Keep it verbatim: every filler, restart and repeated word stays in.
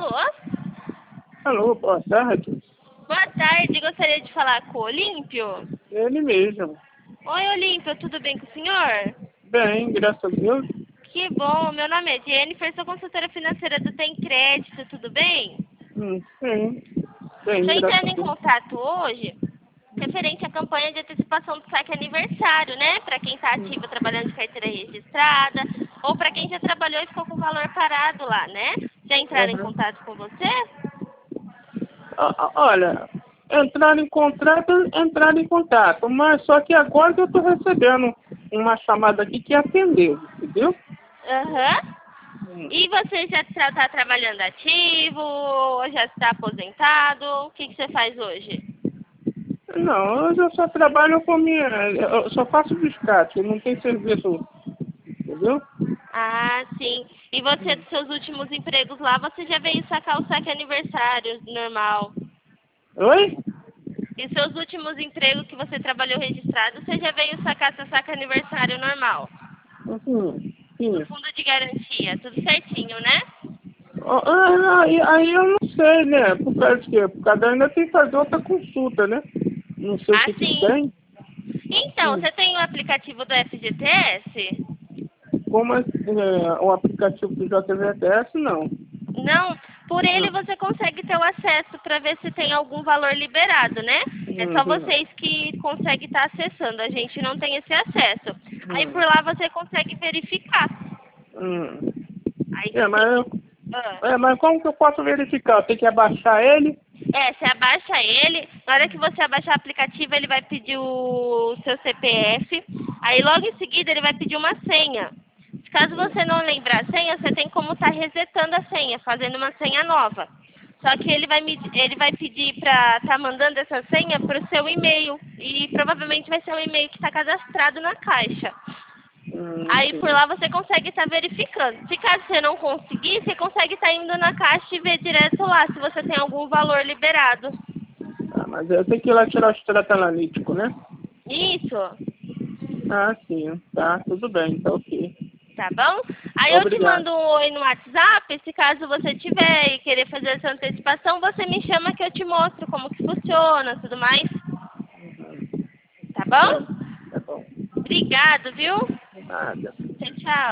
Alô? Alô, boa tarde. Boa tarde, gostaria de falar com o Olímpio. Ele mesmo. Oi, Olímpio, tudo bem com o senhor? Bem, graças a Deus. Que bom, meu nome é Jennifer, sou consultora financeira do Tem Crédito, tudo bem? Hum, sim. Bem, Estou graças entrando a em Deus. contato hoje referente à campanha de antecipação do saque aniversário, né? Para quem está Hum. ativo trabalhando de carteira registrada ou para quem já trabalhou e ficou com o valor parado lá, né? Já entraram em Uhum. contato com você? Ah, ah, Olha, entrar em contrato, entrar em contato, mas só que agora eu estou recebendo uma chamada aqui que atendeu, entendeu? Aham. Hum. E você já está trabalhando ativo ou já está aposentado? O que, que você faz hoje? Não, eu só trabalho com minha. Eu só faço descarte, eu não tenho serviço, entendeu? Ah, sim. E você, dos seus últimos empregos lá, você já veio sacar o saque aniversário normal? Oi? E seus últimos empregos que você trabalhou registrado, você já veio sacar seu saque aniversário normal? Uhum. No Sim. fundo de garantia, tudo certinho, né? Ah, aí, aí eu não sei, né? Por causa de quê? Por causa ainda tem que fazer outra consulta, né? Não sei o Ah, que que sim. tem. Então, Hum. você tem o aplicativo do F G T S? Como é, é, o aplicativo do J V T S, não. Não, por ele Não. você consegue ter o acesso para ver se tem algum valor liberado, né? É só Uhum. vocês que conseguem estar acessando, a gente não tem esse acesso. Aí por Hum. lá você consegue verificar. Hum. Aí É, você tem mas, que. eu- Ah. é, mas como que eu posso verificar? Eu tenho que abaixar ele? É, você abaixa ele, na hora que você abaixar o aplicativo, ele vai pedir o seu C P F, aí logo em seguida ele vai pedir uma senha. Caso Hum. você não lembrar a senha, você tem como estar resetando a senha, fazendo uma senha nova. Só que ele vai, me, ele vai pedir para estar mandando essa senha para o seu e-mail. E provavelmente vai ser o e-mail que está cadastrado na caixa. Hum, Aí por sim. lá você consegue estar verificando. Se caso você não conseguir, você consegue estar indo na caixa e ver direto lá se você tem algum valor liberado. Ah, mas eu tenho que ir lá tirar o extrato analítico, né? Isso, Ah, sim. Tá, tudo bem, tá ok. tá bom? Aí eu te Obrigado. mando um oi no WhatsApp, se caso você tiver e querer fazer essa antecipação, você me chama que eu te mostro como que funciona, tudo mais. Uhum. Tá Tá, bom? tá bom. Obrigado, viu? Nada. Tchau, tchau.